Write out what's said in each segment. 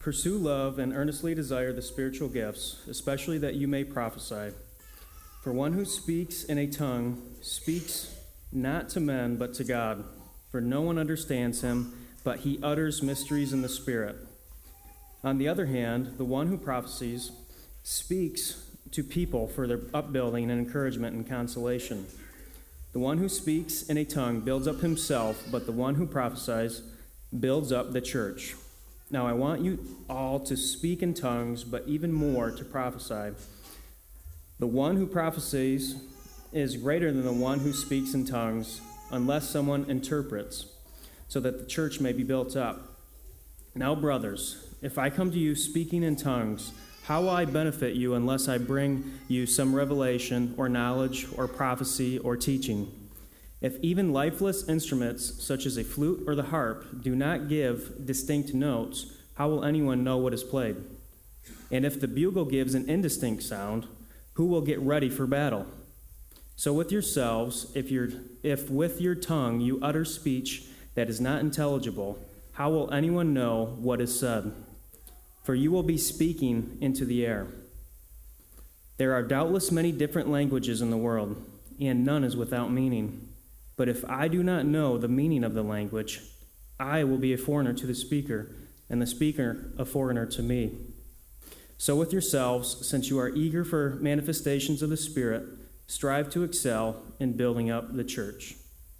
Pursue love and earnestly desire the spiritual gifts, especially that you may prophesy. For one who speaks in a tongue speaks not to men but to God, for no one understands him, but he utters mysteries in the Spirit. On the other hand, the one who prophesies speaks to people for their upbuilding and encouragement and consolation. The one who speaks in a tongue builds up himself, but the one who prophesies builds up the church. Now I want you all to speak in tongues, but even more to prophesy. The one who prophesies is greater than the one who speaks in tongues, unless someone interprets, so that the church may be built up. Now, brothers, if I come to you speaking in tongues, how will I benefit you unless I bring you some revelation or knowledge or prophecy or teaching? If even lifeless instruments such as a flute or the harp do not give distinct notes, how will anyone know what is played? And if the bugle gives an indistinct sound, who will get ready for battle? So with yourselves, if with your tongue you utter speech that is not intelligible, how will anyone know what is said? For you will be speaking into the air. There are doubtless many different languages in the world, and none is without meaning. But if I do not know the meaning of the language, I will be a foreigner to the speaker, and the speaker a foreigner to me. So with yourselves, since you are eager for manifestations of the Spirit, strive to excel in building up the church.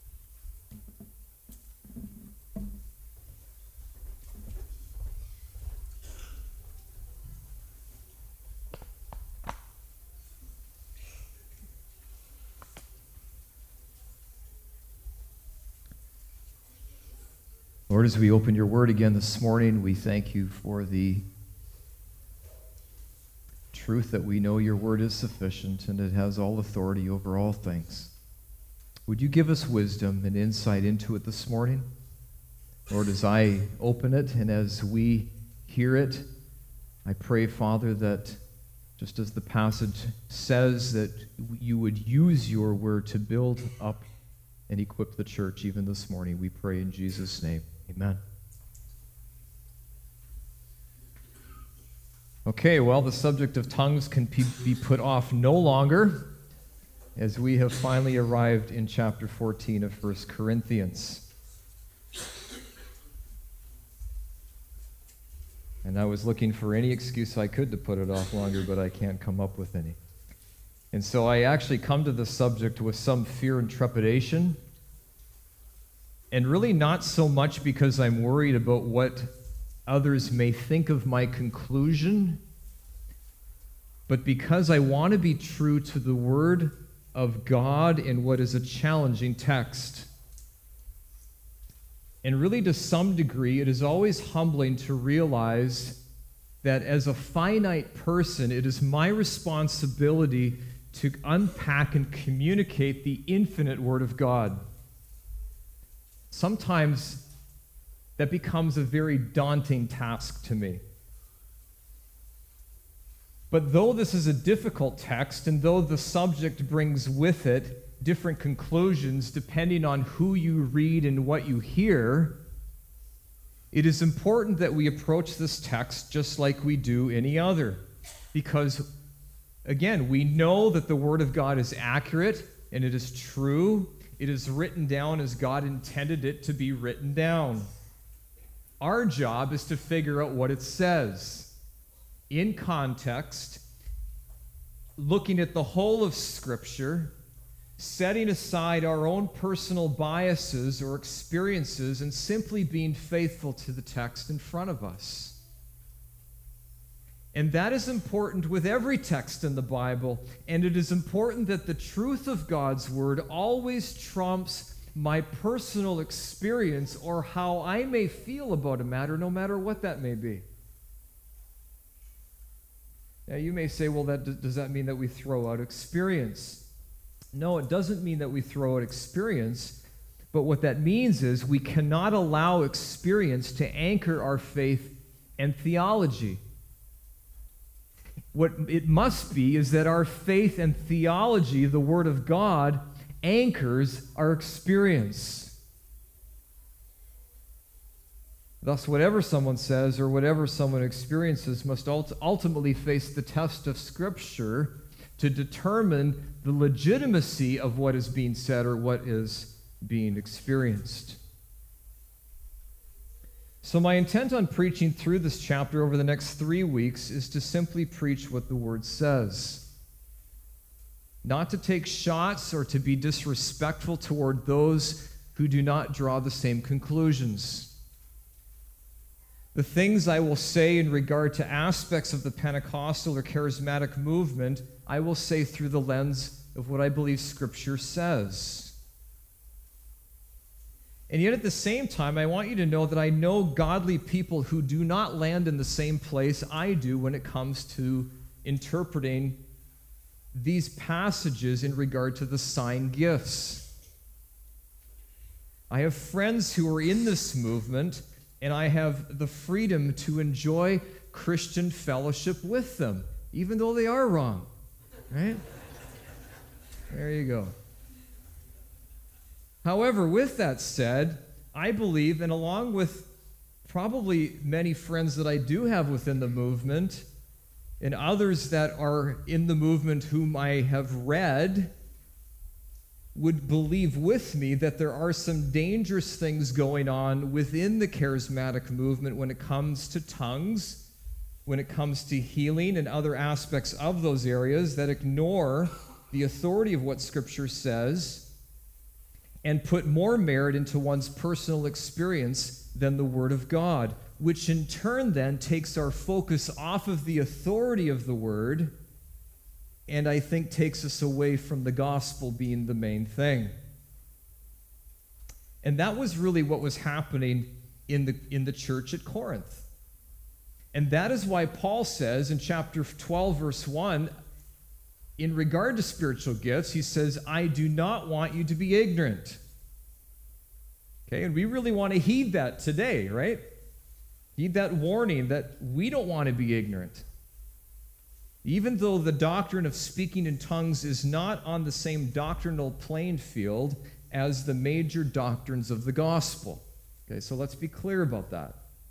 Lord, as we open your word again this morning, we thank you for the truth that we know your word is sufficient and it has all authority over all things. Would you give us wisdom and insight into it this morning? Lord, as I open it and as we hear it, I pray, Father, that just as the passage says, that you would use your word to build up and equip the church even this morning. We pray in Jesus' name. Amen. Okay, well, the subject of tongues can be put off no longer, as we have finally arrived in chapter 14 of 1 Corinthians. And I was looking for any excuse I could to put it off longer, but I can't come up with any. And so I actually come to the subject with some fear and trepidation, and really not so much because I'm worried about what others may think of my conclusion, but because I want to be true to the Word of God in what is a challenging text. And really, to some degree, it is always humbling to realize that as a finite person, it is my responsibility to unpack and communicate the infinite Word of God. Sometimes that becomes a very daunting task to me. But though this is a difficult text, and though the subject brings with it different conclusions depending on who you read and what you hear, it is important that we approach this text just like we do any other. Because, again, we know that the Word of God is accurate and it is true. It is written down as God intended it to be written down. Our job is to figure out what it says in context, looking at the whole of Scripture, setting aside our own personal biases or experiences, and simply being faithful to the text in front of us. And that is important with every text in the Bible, and it is important that the truth of God's Word always trumps my personal experience or how I may feel about a matter, no matter what that may be. Now, you may say, well, does that mean that we throw out experience? No, it doesn't mean that we throw out experience, but what that means is we cannot allow experience to anchor our faith and theology. What it must be is that our faith and theology, the Word of God, anchors our experience. Thus, whatever someone says or whatever someone experiences must ultimately face the test of Scripture to determine the legitimacy of what is being said or what is being experienced. So my intent on preaching through this chapter over the next 3 weeks is to simply preach what the Word says. Not to take shots or to be disrespectful toward those who do not draw the same conclusions. The things I will say in regard to aspects of the Pentecostal or charismatic movement, I will say through the lens of what I believe Scripture says. And yet at the same time, I want you to know that I know godly people who do not land in the same place I do when it comes to interpreting these passages in regard to the sign gifts. I have friends who are in this movement, and I have the freedom to enjoy Christian fellowship with them, even though they are wrong. Right? There you go. However, with that said, I believe, and along with probably many friends that I do have within the movement, and others that are in the movement whom I have read, would believe with me that there are some dangerous things going on within the charismatic movement when it comes to tongues, when it comes to healing and other aspects of those areas that ignore the authority of what Scripture says and put more merit into one's personal experience than the Word of God, which in turn then takes our focus off of the authority of the Word and I think takes us away from the gospel being the main thing. And that was really what was happening in the church at Corinth. And that is why Paul says in chapter 12, verse 1, in regard to spiritual gifts, he says, I do not want you to be ignorant. Okay, and we really want to heed that today, right? Heed that warning that we don't want to be ignorant. Even though the doctrine of speaking in tongues is not on the same doctrinal playing field as the major doctrines of the gospel. Okay, so let's be clear about that.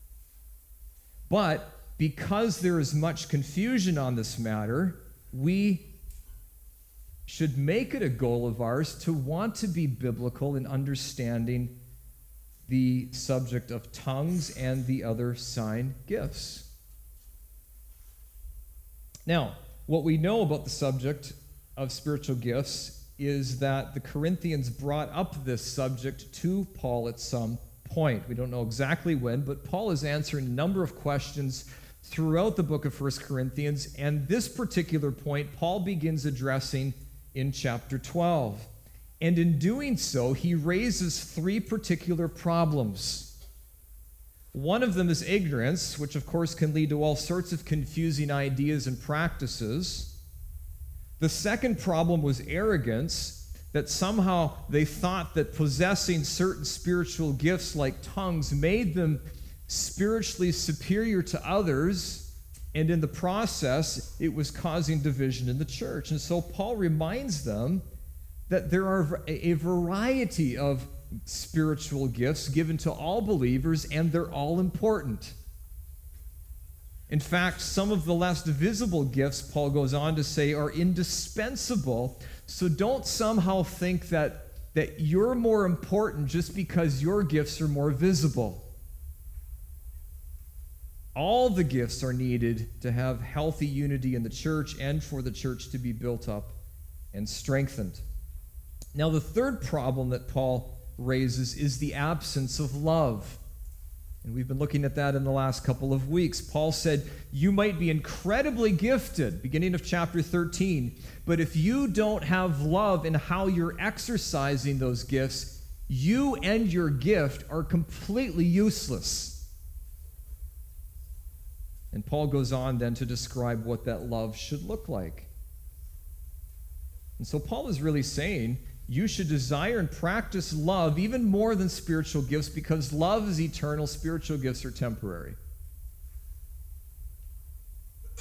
But because there is much confusion on this matter, we should make it a goal of ours to want to be biblical in understanding the subject of tongues and the other sign gifts. Now, what we know about the subject of spiritual gifts is that the Corinthians brought up this subject to Paul at some point. We don't know exactly when, but Paul is answering a number of questions throughout the book of 1 Corinthians, and this particular point Paul begins addressing in chapter 12. And in doing so, he raises 3 particular problems. One of them is ignorance, which of course can lead to all sorts of confusing ideas and practices. The second problem was arrogance, that somehow they thought that possessing certain spiritual gifts like tongues made them spiritually superior to others, and in the process, it was causing division in the church. And so Paul reminds them that there are a variety of spiritual gifts given to all believers, and they're all important. In fact, some of the less visible gifts, Paul goes on to say, are indispensable. So don't somehow think that you're more important just because your gifts are more visible. All the gifts are needed to have healthy unity in the church and for the church to be built up and strengthened. Now, the third problem that Paul raises is the absence of love. And we've been looking at that in the last couple of weeks. Paul said, you might be incredibly gifted, beginning of chapter 13, but if you don't have love in how you're exercising those gifts, you and your gift are completely useless. And Paul goes on then to describe what that love should look like. And so Paul is really saying, you should desire and practice love even more than spiritual gifts, because love is eternal, spiritual gifts are temporary. I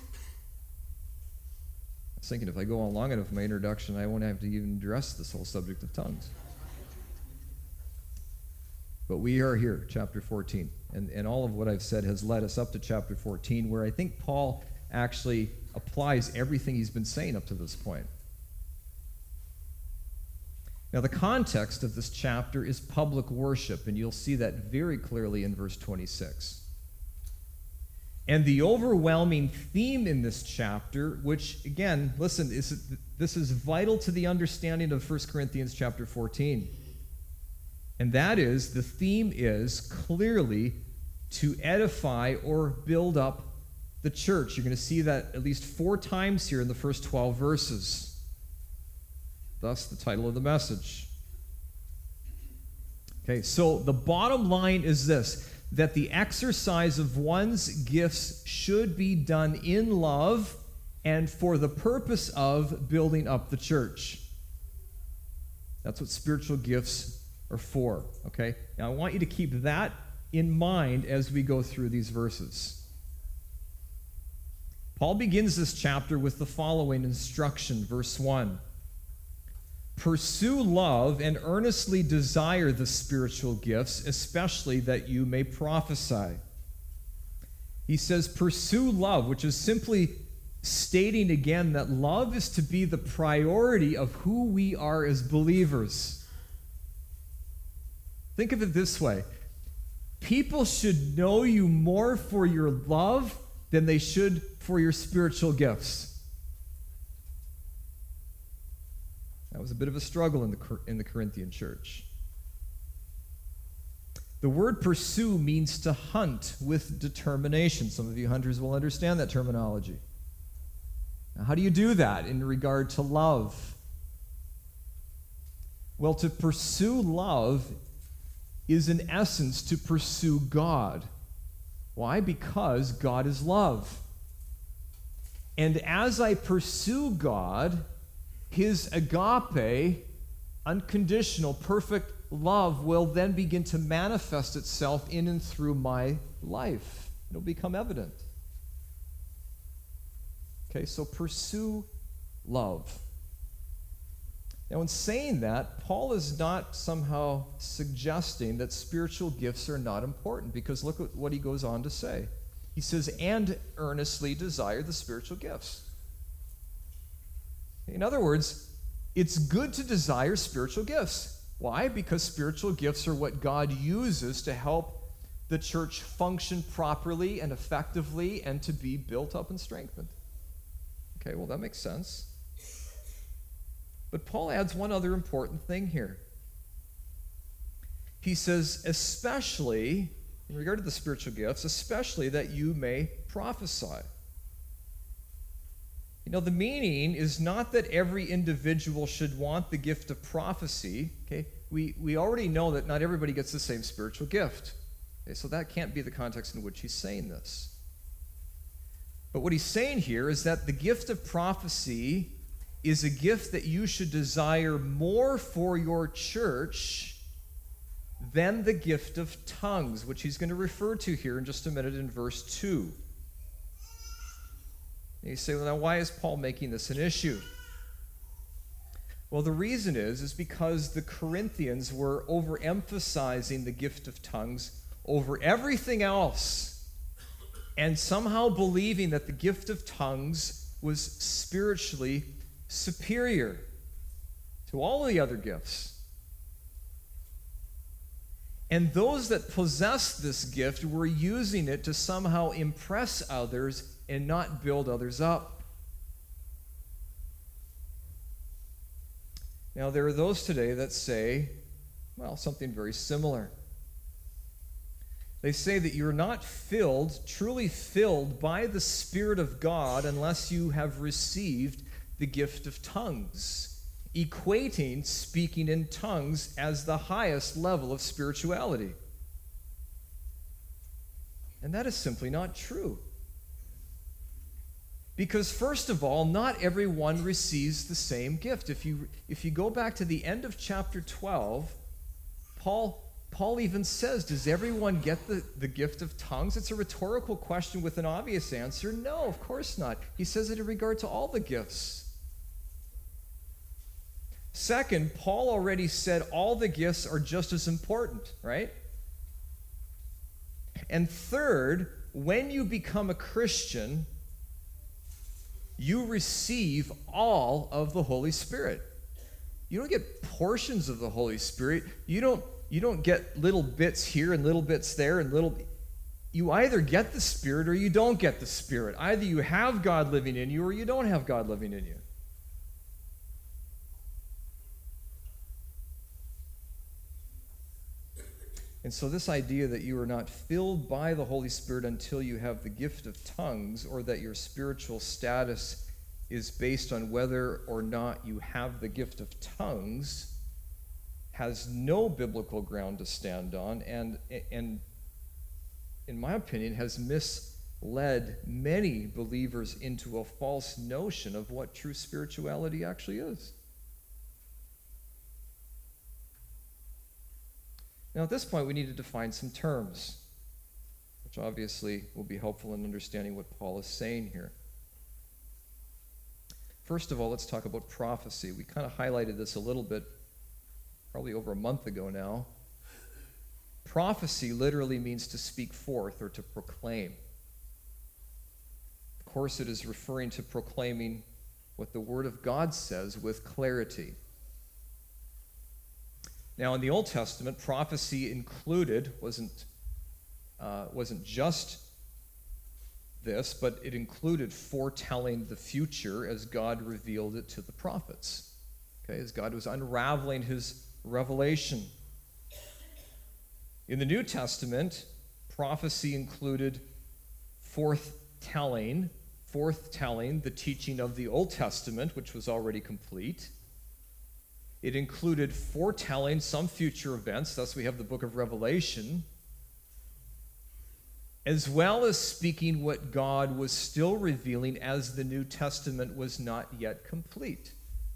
was thinking if I go on long enough in my introduction, I won't have to even address this whole subject of tongues. But we are here, chapter 14. And all of what I've said has led us up to chapter 14, where I think Paul actually applies everything he's been saying up to this point. Now, the context of this chapter is public worship, and you'll see that very clearly in verse 26. And the overwhelming theme in this chapter, which, again, listen, this is vital to the understanding of 1 Corinthians chapter 14. And that is, the theme is clearly to edify or build up the church. You're going to see that at least 4 times here in the first 12 verses. Thus, the title of the message. Okay, so the bottom line is this, that the exercise of one's gifts should be done in love and for the purpose of building up the church. That's what spiritual gifts are for, okay? Now, I want you to keep that in mind as we go through these verses. Paul begins this chapter with the following instruction, verse 1. Pursue love and earnestly desire the spiritual gifts, especially that you may prophesy. He says, pursue love, which is simply stating again that love is to be the priority of who we are as believers. Think of it this way. People should know you more for your love than they should for your spiritual gifts. That was a bit of a struggle in the Corinthian church. The word pursue means to hunt with determination. Some of you hunters will understand that terminology. Now, how do you do that in regard to love? Well, to pursue love is in essence to pursue God. Why? Because God is love. And as I pursue God, His agape, unconditional, perfect love will then begin to manifest itself in and through my life. It'll become evident. Okay, so pursue love. Now, in saying that, Paul is not somehow suggesting that spiritual gifts are not important, because look at what he goes on to say. He says, and earnestly desire the spiritual gifts. In other words, it's good to desire spiritual gifts. Why? Because spiritual gifts are what God uses to help the church function properly and effectively and to be built up and strengthened. Okay, well, that makes sense. But Paul adds one other important thing here. He says, especially, in regard to the spiritual gifts, especially that you may prophesy. You know, the meaning is not that every individual should want the gift of prophecy. Okay, we already know that not everybody gets the same spiritual gift. Okay, so that can't be the context in which he's saying this. But what he's saying here is that the gift of prophecy is a gift that you should desire more for your church than the gift of tongues, which he's going to refer to here in just a minute in verse 2. And you say, well, now why is Paul making this an issue? Well, the reason is because the Corinthians were overemphasizing the gift of tongues over everything else, and somehow believing that the gift of tongues was spiritually superior to all the other gifts. And those that possessed this gift were using it to somehow impress others and not build others up. Now, there are those today that say, well, something very similar. They say that you're not truly filled by the Spirit of God unless you have received the gift of tongues, equating speaking in tongues as the highest level of spirituality. And that is simply not true. Because first of all, not everyone receives the same gift. If you go back to the end of chapter 12, Paul even says, does everyone get the gift of tongues? It's a rhetorical question with an obvious answer. No, of course not. He says it in regard to all the gifts. Second, Paul already said all the gifts are just as important, right? And third, when you become a Christian, you receive all of the Holy Spirit. You don't get portions of the Holy Spirit. You don't get little bits here and little bits there and little. You either get the Spirit or you don't get the Spirit. Either you have God living in you or you don't have God living in you. And so this idea that you are not filled by the Holy Spirit until you have the gift of tongues, or that your spiritual status is based on whether or not you have the gift of tongues, has no biblical ground to stand on, and in my opinion, has misled many believers into a false notion of what true spirituality actually is. Now, at this point, we need to define some terms, which obviously will be helpful in understanding what Paul is saying here. First of all, let's talk about prophecy. We kind of highlighted this a little bit, probably over a month ago now. Prophecy literally means to speak forth or to proclaim. Of course, it is referring to proclaiming what the Word of God says with clarity. Now, in the Old Testament, prophecy included, wasn't just this, but it included foretelling the future as God revealed it to the prophets. Okay, as God was unraveling his revelation. In the New Testament, prophecy included forthtelling the teaching of the Old Testament, which was already complete. It included foretelling some future events, thus we have the book of Revelation, as well as speaking what God was still revealing as the New Testament was not yet complete.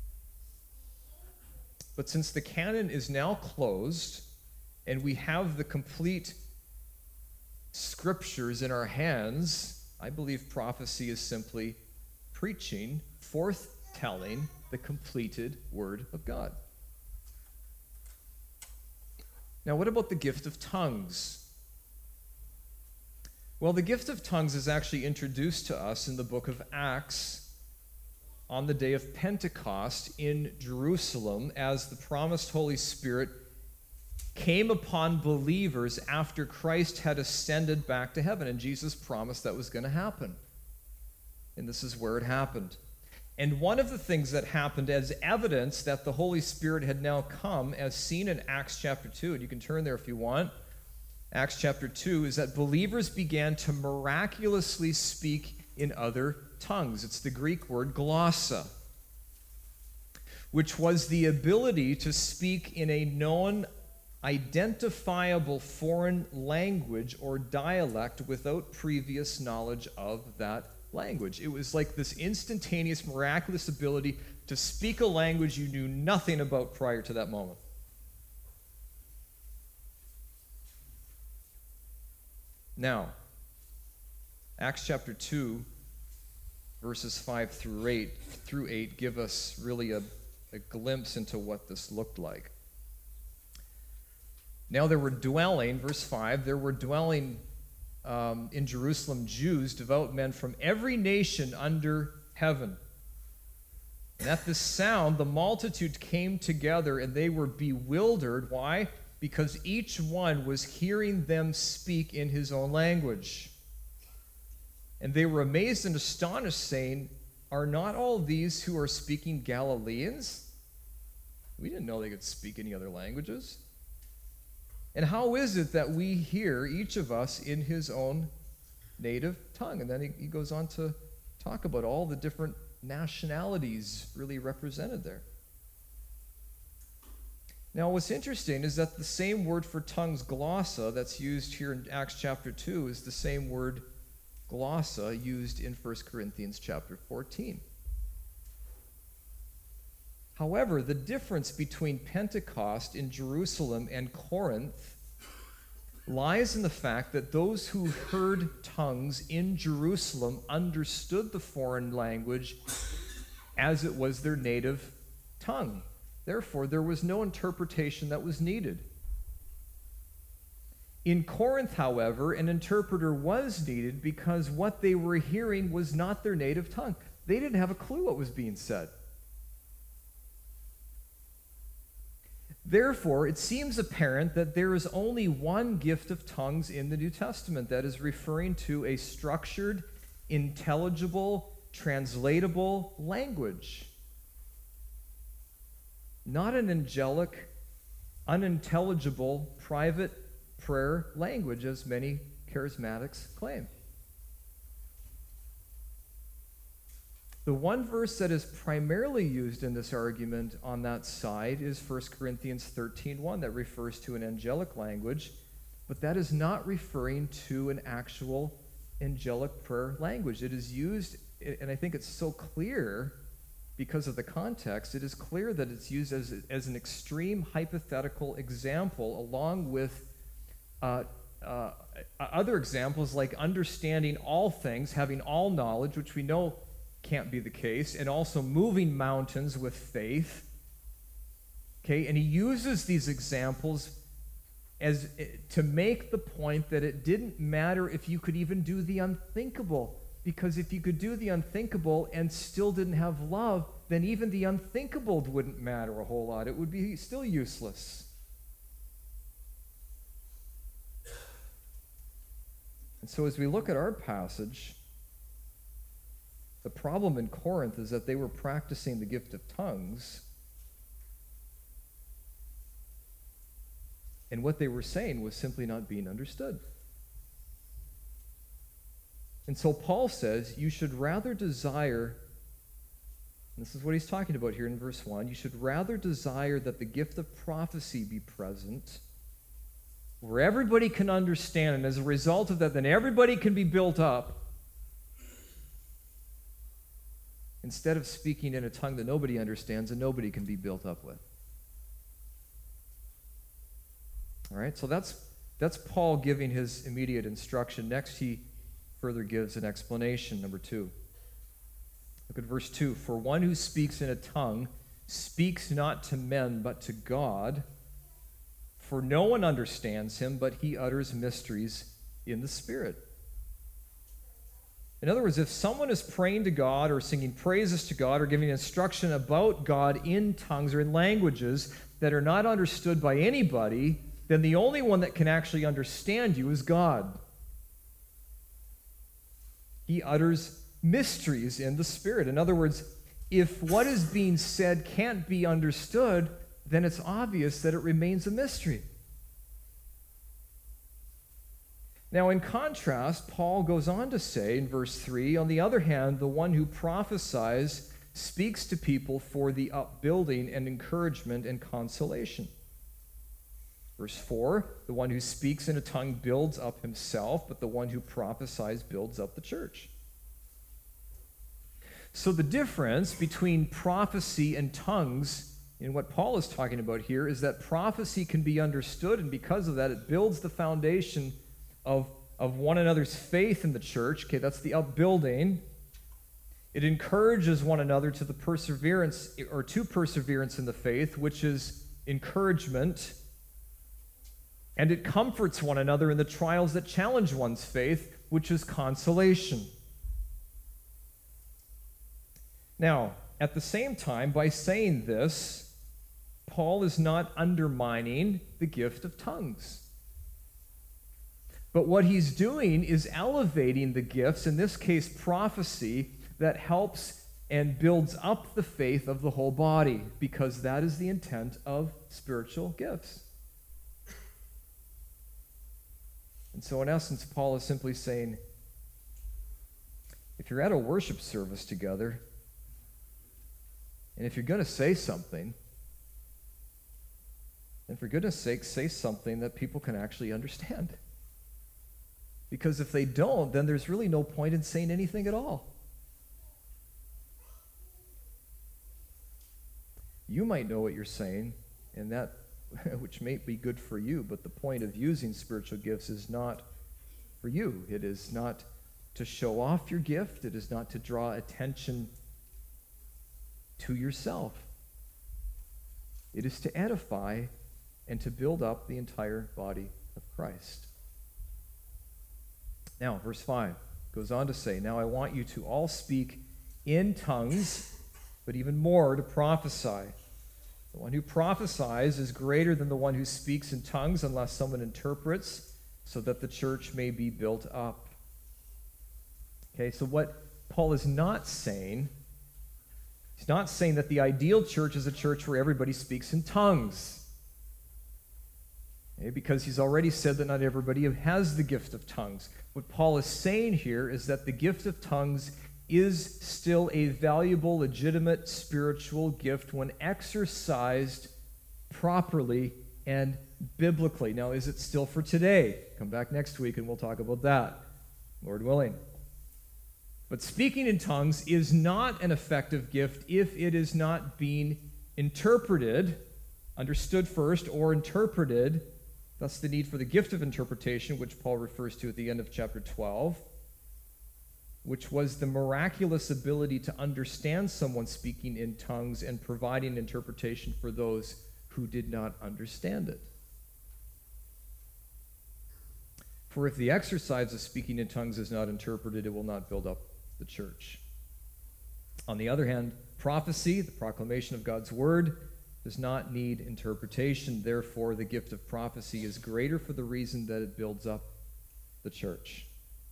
But since the canon is now closed, and we have the complete scriptures in our hands, I believe prophecy is simply preaching, forthtelling the completed Word of God. Now, what about the gift of tongues? Well, the gift of tongues is actually introduced to us in the book of Acts on the day of Pentecost in Jerusalem, as the promised Holy Spirit came upon believers after Christ had ascended back to heaven, and Jesus promised that was going to happen. And this is where it happened. And one of the things that happened as evidence that the Holy Spirit had now come, as seen in Acts chapter 2, and you can turn there if you want, Acts chapter 2, is that believers began to miraculously speak in other tongues. It's the Greek word glossa, which was the ability to speak in a known, identifiable foreign language or dialect without previous knowledge of that language. It was like this instantaneous, miraculous ability to speak a language you knew nothing about prior to that moment. Now, Acts chapter 2, verses 5 through 8 give us really a glimpse into what this looked like. Now there were dwelling, verse 5, there were dwelling in Jerusalem Jews, devout men from every nation under heaven. And at this sound, the multitude came together, and they were bewildered. Why? Because each one was hearing them speak in his own language. And they were amazed and astonished, saying, "Are not all these who are speaking Galileans? We didn't know they could speak any other languages. And how is it that we hear, each of us, in his own native tongue?" And then he goes on to talk about all the different nationalities really represented there. Now, what's interesting is that the same word for tongues, glossa, that's used here in Acts chapter 2 is the same word glossa used in 1 Corinthians chapter 14. However, the difference between Pentecost in Jerusalem and Corinth lies in the fact that those who heard tongues in Jerusalem understood the foreign language as it was their native tongue. Therefore, there was no interpretation that was needed. In Corinth, however, an interpreter was needed because what they were hearing was not their native tongue. They didn't have a clue what was being said. Therefore, it seems apparent that there is only one gift of tongues in the New Testament that is referring to a structured, intelligible, translatable language. Not an angelic, unintelligible, private prayer language, as many charismatics claim. The one verse that is primarily used in this argument on that side is 1 Corinthians 13:1, that refers to an angelic language, but that is not referring to an actual angelic prayer language. It is used, and I think it's so clear because of the context, it is clear that it's used as an extreme hypothetical example, along with other examples like understanding all things, having all knowledge, which we know can't be the case, and also moving mountains with faith. Okay, and he uses these examples as to make the point that it didn't matter if you could even do the unthinkable, because if you could do the unthinkable and still didn't have love, then even the unthinkable wouldn't matter a whole lot. It would be still useless. And so as we look at our passage, the problem in Corinth is that they were practicing the gift of tongues, and what they were saying was simply not being understood. And so Paul says, you should rather desire, and this is what he's talking about here in verse 1, you should rather desire that the gift of prophecy be present, where everybody can understand, and as a result of that, then everybody can be built up, instead of speaking in a tongue that nobody understands and nobody can be built up with. All right, so that's Paul giving his immediate instruction. Next, he further gives an explanation, number 2. Look at verse 2. For one who speaks in a tongue speaks not to men but to God, for no one understands him, but he utters mysteries in the Spirit. In other words, if someone is praying to God or singing praises to God or giving instruction about God in tongues or in languages that are not understood by anybody, then the only one that can actually understand you is God. He utters mysteries in the Spirit. In other words, if what is being said can't be understood, then it's obvious that it remains a mystery. Now, in contrast, Paul goes on to say in verse 3, on the other hand, the one who prophesies speaks to people for the upbuilding and encouragement and consolation. Verse 4, the one who speaks in a tongue builds up himself, but the one who prophesies builds up the church. So the difference between prophecy and tongues in what Paul is talking about here is that prophecy can be understood, and because of that, it builds the foundation of one another's faith in the church. Okay, that's the upbuilding. It encourages one another to the perseverance, or to perseverance in the faith, which is encouragement. And it comforts one another in the trials that challenge one's faith, which is consolation. Now, at the same time, by saying this, Paul is not undermining the gift of tongues. But what he's doing is elevating the gifts, in this case prophecy, that helps and builds up the faith of the whole body, because that is the intent of spiritual gifts. And so in essence, Paul is simply saying, if you're at a worship service together, and if you're going to say something, then for goodness sake, say something that people can actually understand. Because if they don't, then there's really no point in saying anything at all. You might know what you're saying, and that which may be good for you, but the point of using spiritual gifts is not for you. It is not to show off your gift. It is not to draw attention to yourself. It is to edify and to build up the entire body of Christ. Now, verse 5 goes on to say, "Now I want you to all speak in tongues, but even more to prophesy. The one who prophesies is greater than the one who speaks in tongues unless someone interprets, so that the church may be built up." Okay, so what Paul is not saying, he's not saying that the ideal church is a church where everybody speaks in tongues. Okay, because he's already said that not everybody has the gift of tongues. What Paul is saying here is that the gift of tongues is still a valuable, legitimate spiritual gift when exercised properly and biblically. Now, is it still for today? Come back next week and we'll talk about that, Lord willing. But speaking in tongues is not an effective gift if it is not being interpreted, understood first, or interpreted. Thus the need for the gift of interpretation, which Paul refers to at the end of chapter 12, which was the miraculous ability to understand someone speaking in tongues and providing interpretation for those who did not understand it. For if the exercise of speaking in tongues is not interpreted, it will not build up the church. On the other hand, prophecy, the proclamation of God's word, does not need interpretation. Therefore, the gift of prophecy is greater for the reason that it builds up the church.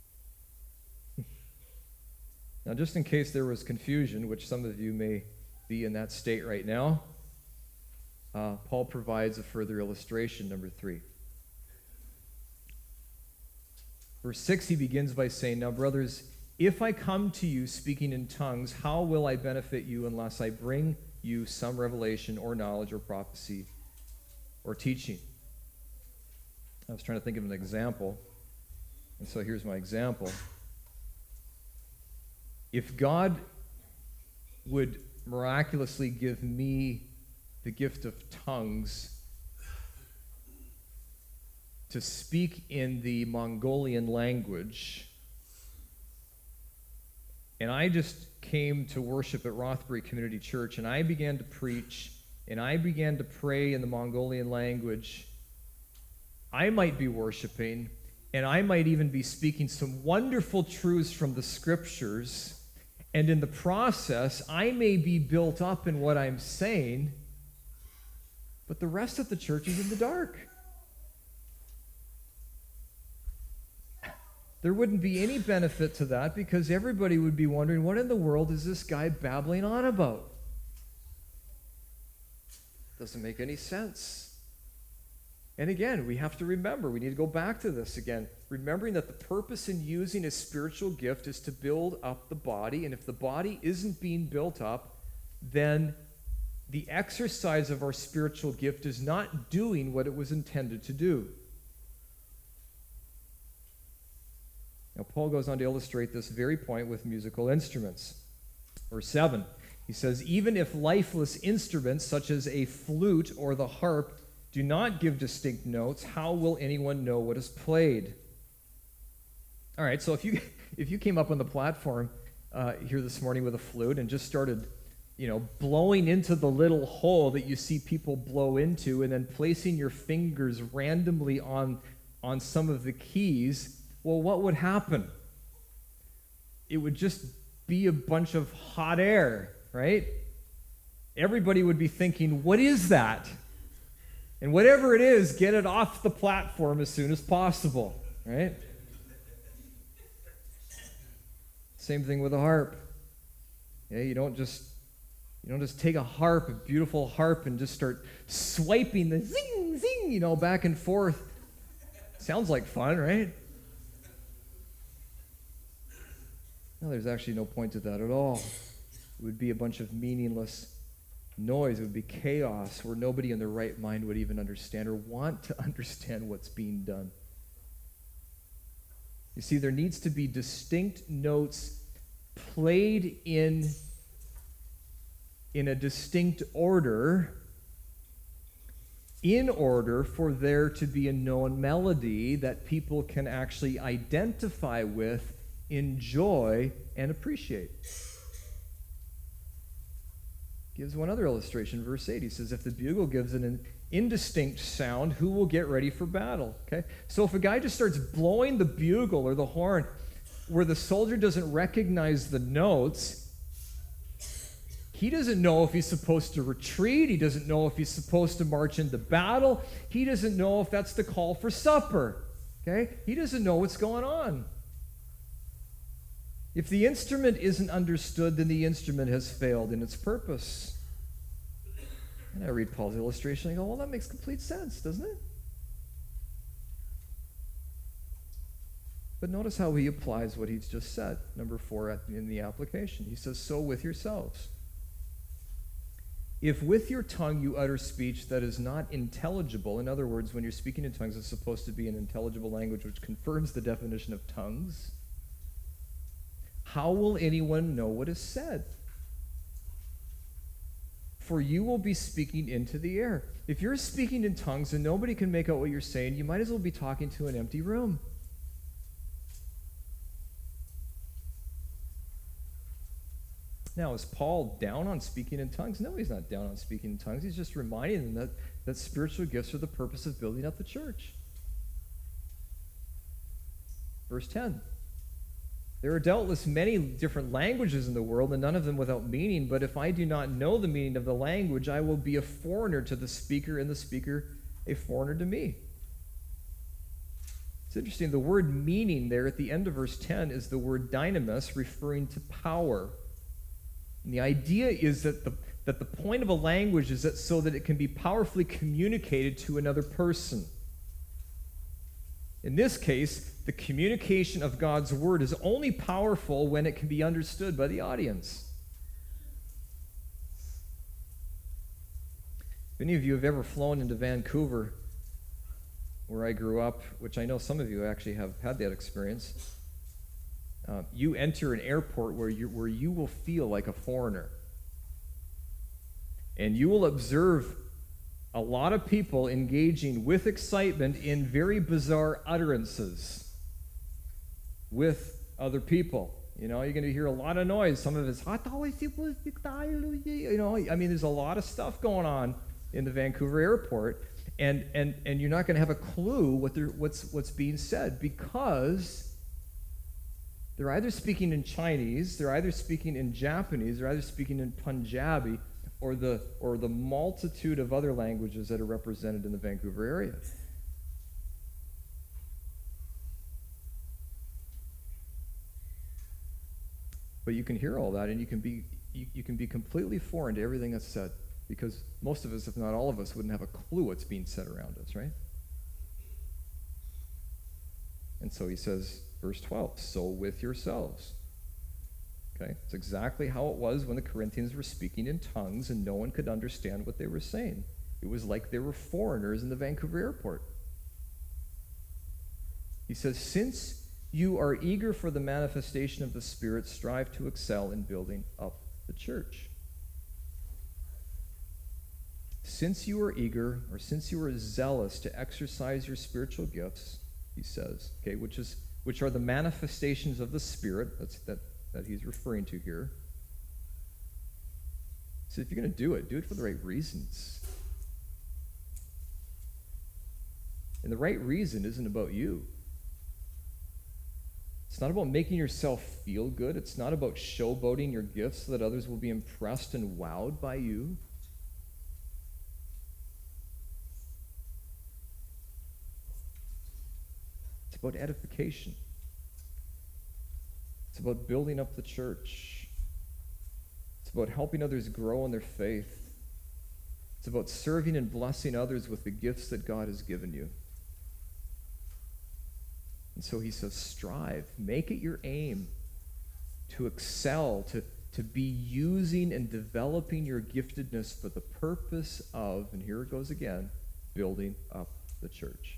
Now, just in case there was confusion, which some of you may be in that state right now, Paul provides a further illustration, number 3. Verse 6, he begins by saying, "Now, brothers, if I come to you speaking in tongues, how will I benefit you unless I bring you some revelation or knowledge or prophecy or teaching?" I was trying to think of an example, and so here's my example. If God would miraculously give me the gift of tongues to speak in the Mongolian language, and I just came to worship at Rothbury Community Church, and I began to preach, and I began to pray in the Mongolian language, I might be worshiping, and I might even be speaking some wonderful truths from the Scriptures, and in the process, I may be built up in what I'm saying, but the rest of the church is in the dark. There wouldn't be any benefit to that because everybody would be wondering, what in the world is this guy babbling on about? Doesn't make any sense. And again, we have to remember, we need to go back to this again, remembering that the purpose in using a spiritual gift is to build up the body, and if the body isn't being built up, then the exercise of our spiritual gift is not doing what it was intended to do. Now, Paul goes on to illustrate this very point with musical instruments. Verse 7, he says, "Even if lifeless instruments such as a flute or the harp do not give distinct notes, how will anyone know what is played?" All right, so if you came up on the platform here this morning with a flute and just started, blowing into the little hole that you see people blow into, and then placing your fingers randomly on some of the keys, well, what would happen? It would just be a bunch of hot air, right? Everybody would be thinking, what is that? And whatever it is, get it off the platform as soon as possible, right? Same thing with a harp. Yeah, you don't just take a harp, a beautiful harp, and just start swiping the zing, zing, back and forth. Sounds like fun, right? No, there's actually no point to that at all. It would be a bunch of meaningless noise. It would be chaos where nobody in their right mind would even understand or want to understand what's being done. You see, there needs to be distinct notes played in a distinct order, in order for there to be a known melody that people can actually identify with, enjoy, and appreciate. Gives one other illustration, verse 8. He says, "If the bugle gives an indistinct sound, who will get ready for battle? Okay? So if a guy just starts blowing the bugle or the horn where the soldier doesn't recognize the notes, he doesn't know if he's supposed to retreat. He doesn't know if he's supposed to march into battle. He doesn't know if that's the call for supper. Okay? He doesn't know what's going on. If the instrument isn't understood, then the instrument has failed in its purpose. And I read Paul's illustration, I go, well, that makes complete sense, doesn't it? But notice how he applies what he's just said. Number 4 in the application. He says, so with yourselves. If with your tongue you utter speech that is not intelligible, in other words, when you're speaking in tongues, it's supposed to be an intelligible language which confirms the definition of tongues, how will anyone know what is said? For you will be speaking into the air. If you're speaking in tongues and nobody can make out what you're saying, you might as well be talking to an empty room. Now, is Paul down on speaking in tongues? No, he's not down on speaking in tongues. He's just reminding them that spiritual gifts are the purpose of building up the church. Verse 10. There are doubtless many different languages in the world, and none of them without meaning, but if I do not know the meaning of the language, I will be a foreigner to the speaker, and the speaker a foreigner to me. It's interesting, the word meaning there at the end of verse 10 is the word dynamis, referring to power. And the idea is that the point of a language is that so that it can be powerfully communicated to another person. In this case, the communication of God's word is only powerful when it can be understood by the audience. If any of you have ever flown into Vancouver, where I grew up, which I know some of you actually have had that experience, you enter an airport where you will feel like a foreigner. And you will observe a lot of people engaging with excitement in very bizarre utterances with other people. You know, you're going to hear a lot of noise. Some of it's, you know, I mean, there's a lot of stuff going on in the Vancouver airport, and you're not going to have a clue what's being said, because they're either speaking in Chinese, they're either speaking in Japanese, they're either speaking in Punjabi, or the multitude of other languages that are represented in the Vancouver area. But you can hear all that, and you can be completely foreign to everything that's said, because most of us, if not all of us, wouldn't have a clue what's being said around us, right? And so he says, verse 12, so with yourselves. Okay, it's exactly how it was when the Corinthians were speaking in tongues and no one could understand what they were saying. It was like they were foreigners in the Vancouver airport. He says, since you are eager for the manifestation of the Spirit, strive to excel in building up the church. Since you are eager, or since you are zealous to exercise your spiritual gifts, he says, okay, which are the manifestations of the Spirit, that he's referring to here. So if you're going to do it for the right reasons. And the right reason isn't about you. It's not about making yourself feel good. It's not about showboating your gifts so that others will be impressed and wowed by you. It's about edification. It's about building up the church. It's about helping others grow in their faith. It's about serving and blessing others with the gifts that God has given you. And so he says, strive, make it your aim to excel, to be using and developing your giftedness for the purpose of, and here it goes again, building up the church.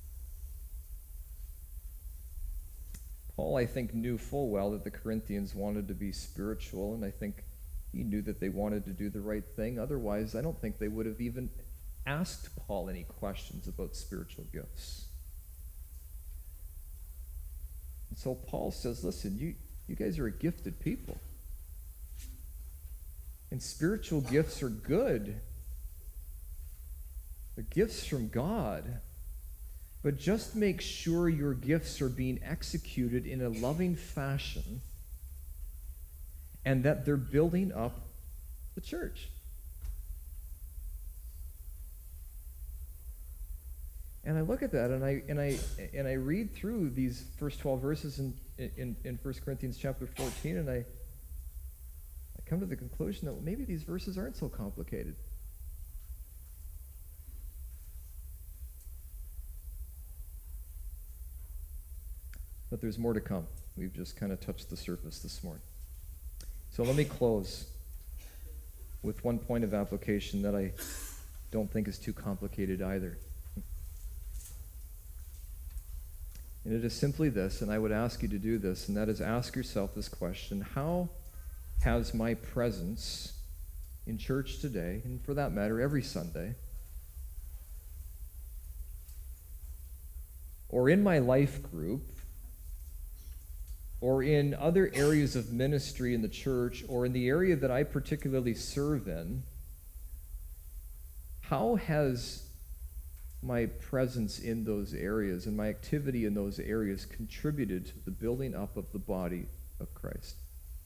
Paul, I think, knew full well that the Corinthians wanted to be spiritual, and I think he knew that they wanted to do the right thing. Otherwise, I don't think they would have even asked Paul any questions about spiritual gifts. And so Paul says, listen, you guys are a gifted people. And spiritual gifts are good. They're gifts from God. But just make sure your gifts are being executed in a loving fashion and that they're building up the church. And I look at that and I read through these first 12 verses in 1 Corinthians chapter 14, and I come to the conclusion that maybe these verses aren't so complicated. But there's more to come. We've just kind of touched the surface this morning. So let me close with one point of application that I don't think is too complicated either. And it is simply this, and I would ask you to do this, and that is ask yourself this question: how has my presence in church today, and for that matter every Sunday, or in my life group, or in other areas of ministry in the church, or in the area that I particularly serve in, how has my presence in those areas and my activity in those areas contributed to the building up of the body of Christ?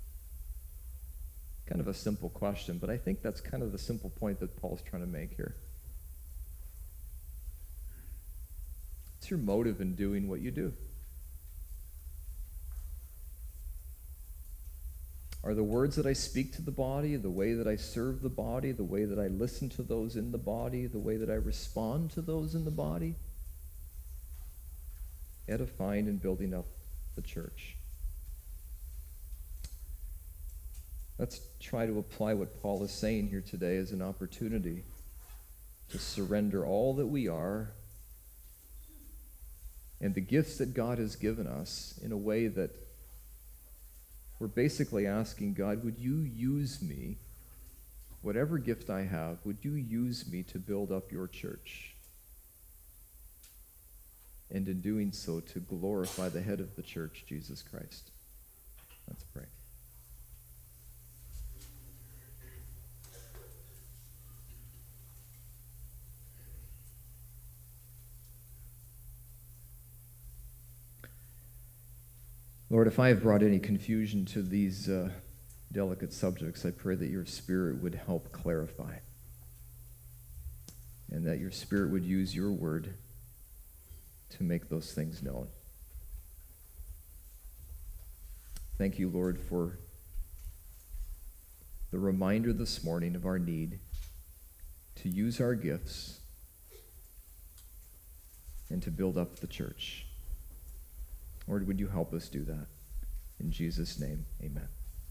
Kind of a simple question, but I think that's kind of the simple point that Paul's trying to make here. What's your motive in doing what you do? Are the words that I speak to the body, the way that I serve the body, the way that I listen to those in the body, the way that I respond to those in the body, edifying and building up the church? Let's try to apply what Paul is saying here today as an opportunity to surrender all that we are and the gifts that God has given us in a way that we're basically asking God, would you use me, whatever gift I have, would you use me to build up your church? And in doing so, to glorify the head of the church, Jesus Christ. Let's pray. Lord, if I have brought any confusion to these delicate subjects, I pray that your Spirit would help clarify, and that your Spirit would use your word to make those things known. Thank you, Lord, for the reminder this morning of our need to use our gifts and to build up the church. Lord, would you help us do that? In Jesus' name, amen.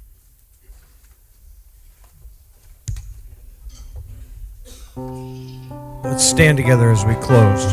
Let's stand together as we close.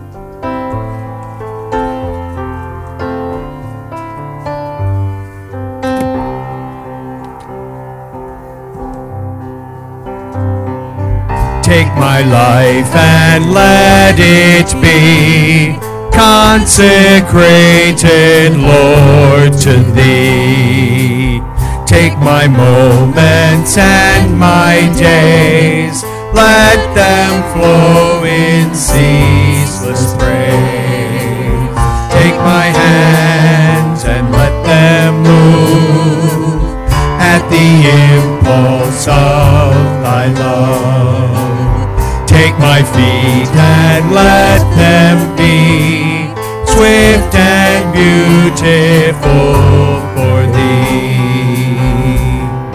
Take my life and let it be consecrated, Lord, to thee. Take my moments and my days, let them flow in ceaseless praise. Take my hands and let them move at the impulse of thy love. Take my feet and let them be swift and beautiful for thee.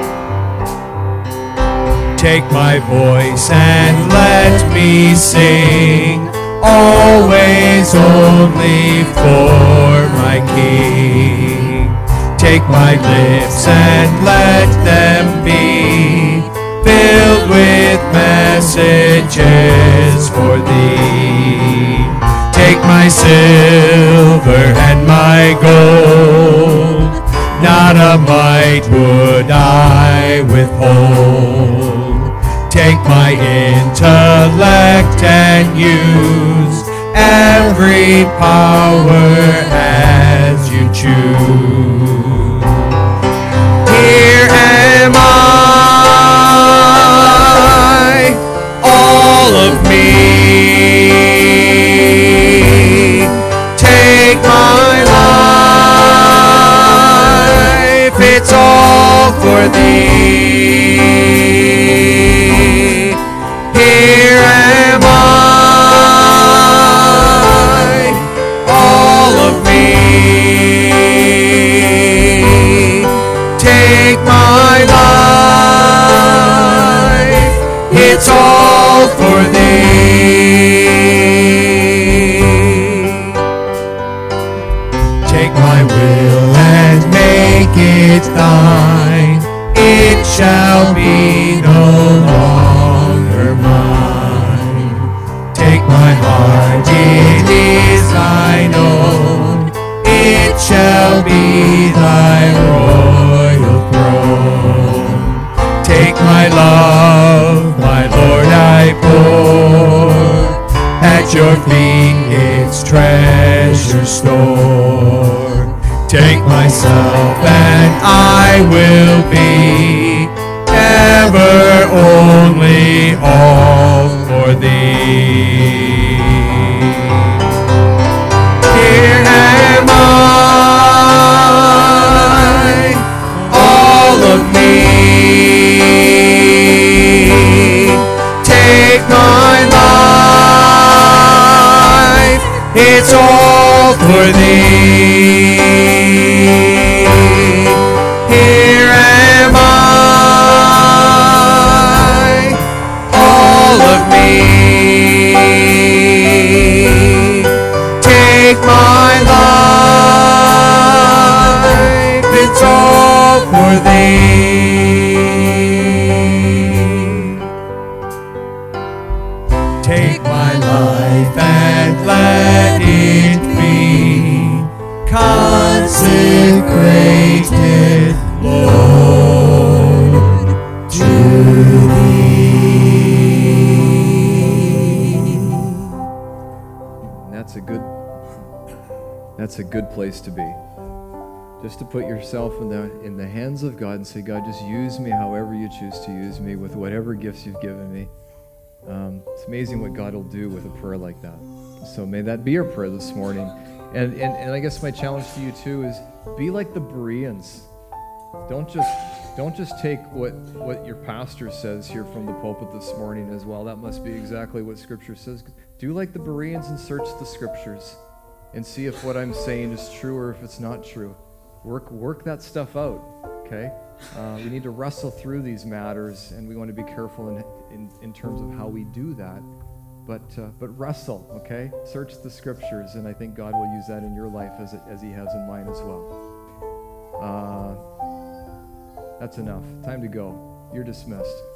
Take my voice and let me sing, always only for my King. Take my lips and let them be filled with messages for thee. Take my silver and my gold, not a mite would I withhold. Take my intellect and use every power as you choose. Here am I, all of me. thine own. It shall be thy royal throne. Take my love, my Lord, I pour at your feet its treasure store. Take myself and I will be ever only all for thee. Here am I, all of me. Take my life, it's all for thee. Here am I, all of me. Take my life, it's all for thee. Take my life and let it be consecrated, Lord, to thee. That's a good place to be. Just to put yourself in the hands of God and say, God, just use me however you choose to use me with whatever gifts you've given me. It's amazing what God will do with a prayer like that. So may that be your prayer this morning. And I guess my challenge to you too is be like the Bereans. Don't just take what your pastor says here from the pulpit this morning as well. That must be exactly what Scripture says. Do like the Bereans and search the Scriptures and see if what I'm saying is true or if it's not true. Work that stuff out, okay? We need to wrestle through these matters, and we want to be careful in terms of how we do that. But wrestle, okay? Search the Scriptures, and I think God will use that in your life as He has in mine as well. That's enough. Time to go. You're dismissed.